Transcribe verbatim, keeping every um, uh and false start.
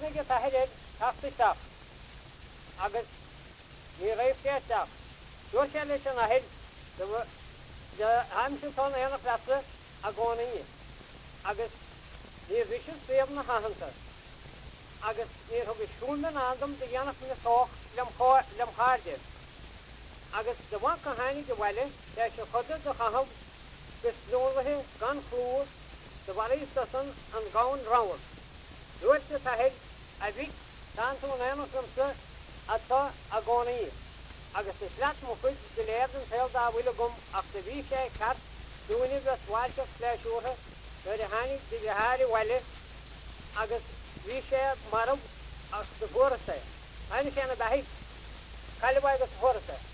Lasnige tahir tafsitaf. Agus ni reiftiaf. Doorshelle ahid de de hamse ton ena plaatse agoni. Agus ni vicious seven hahanta. Agus ni hoge schoenen aandom de jana van de soch lem kho lem kharde. Agus de wan kan hani de welle der scho khoder de khahab bis noorwe kan khloer de wali stassen an gaun raun. Doorste tahid avik dan to nena somse atta agoni. Agus de slat mo goed de leerden veel daar willen gom af de wiesje kat doen we dat walter slash oren door de hani de hari welle agus wiesje maar op als de voorste. Hij is aan de hit. Kalibay de voorste.